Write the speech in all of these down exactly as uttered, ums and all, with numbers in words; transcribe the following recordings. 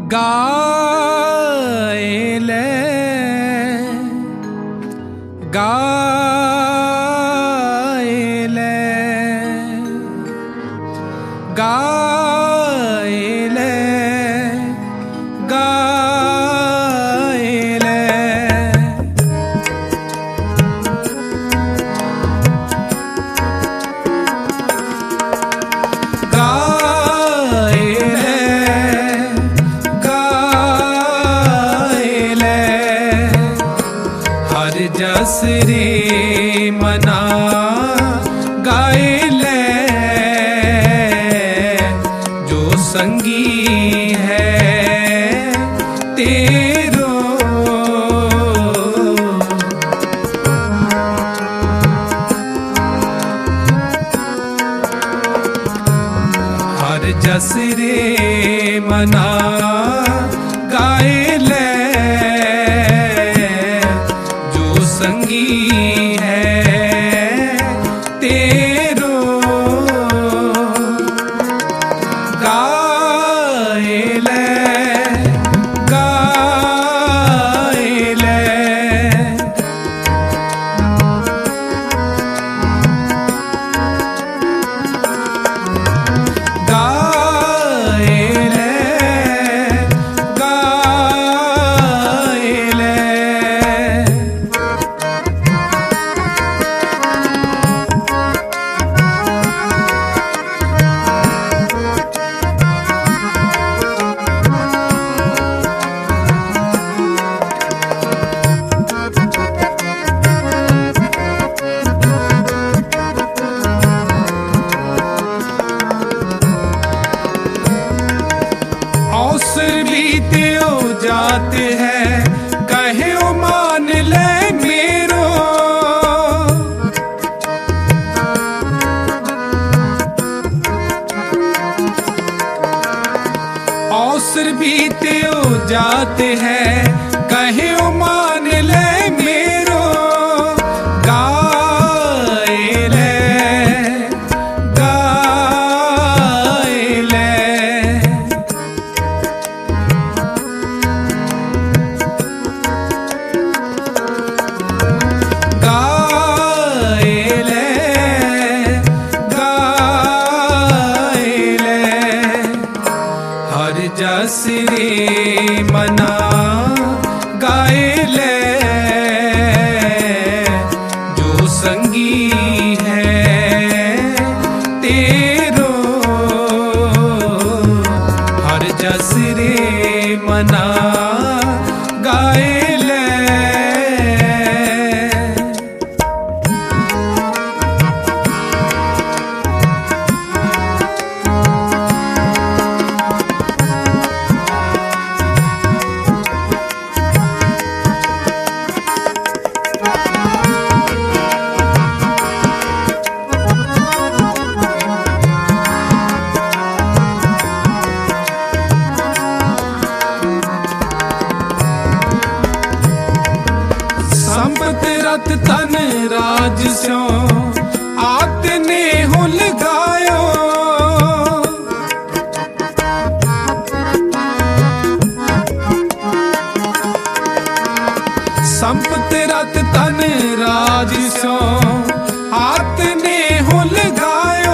गाएले गाएले गाएले गाएले जस रे मना गाएले जो संगी है तेरो हर जस रे मना गाएले संगी है तेरो गाएले गाएले गाएले गाएले अवसर बीते हो जाते हैं कहे ओ मान ले मेरो अवसर बीते हो जाते हैं कहे ओ मान ले मेरो गाएले गाएले जस रे मना गाएले जो संगी है तेरो हर जस रे मना गाएले रत तन राज स्यो आतने हो लगायो संपत रत तन राज स्यो आतने हो लगायो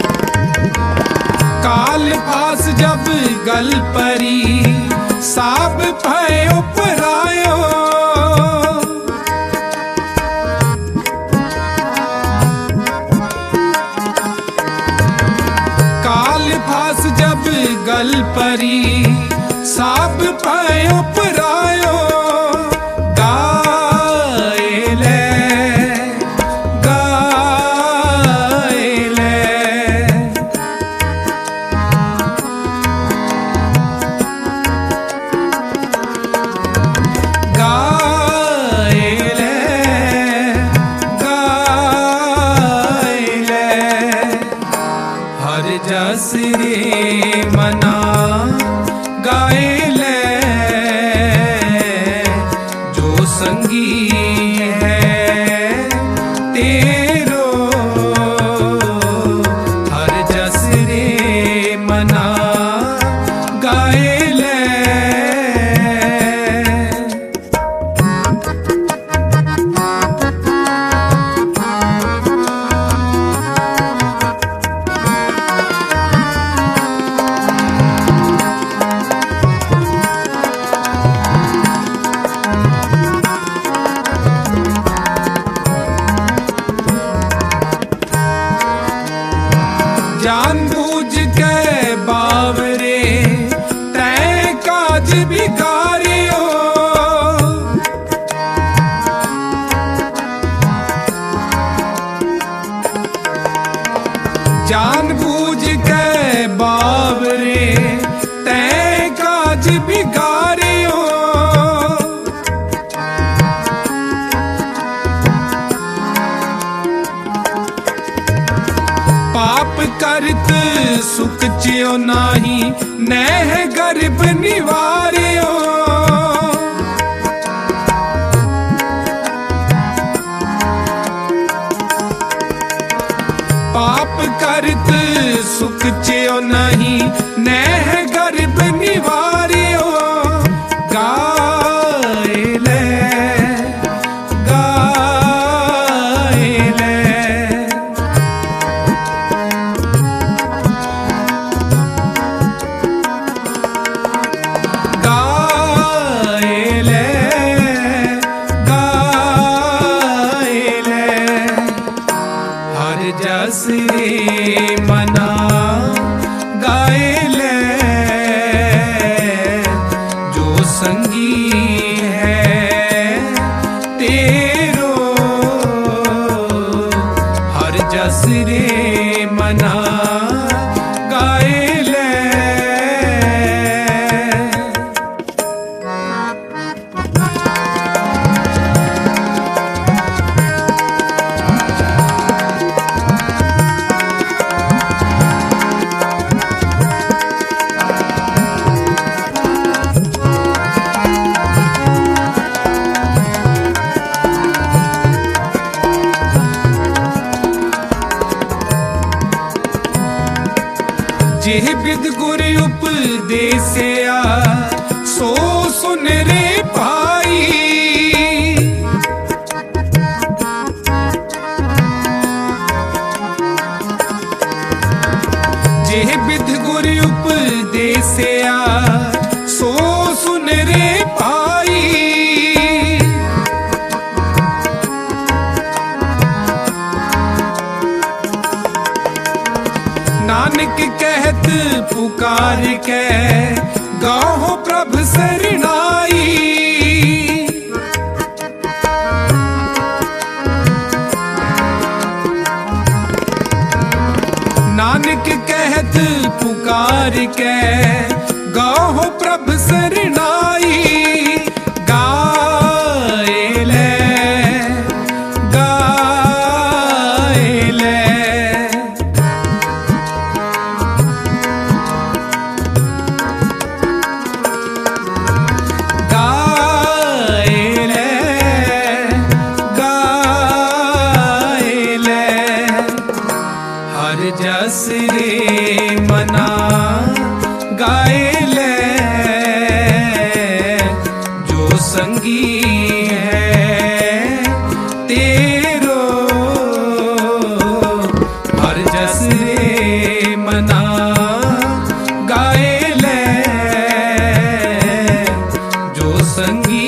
काल पास जब गल परी साप करत सुख चियो नाही, नह गर्भ निवारियो। पाप करत सुख चियो नहीं, नह गर्भ निवारियो। गाए ले गाए ले गाए ले गाए ले हर जस रे मना गाए ले। जो संगी है तेरो हर जस रे मना गाए ले। जेह बिद गुर उपदेसिया, सो सुन रे भाई। जेह बिद गुर उपदेसिया, सो सुन रे भाई। नानक कहत पुकार के, गाहो प्रभ सरनाई। नानक कहत पुकार के, गाहो प्रभ सरनाई। गाए ले गाए ले जस रे मना गाए ले। जो संगी है तेरो हर जस रे मना गाए ले। जो संगी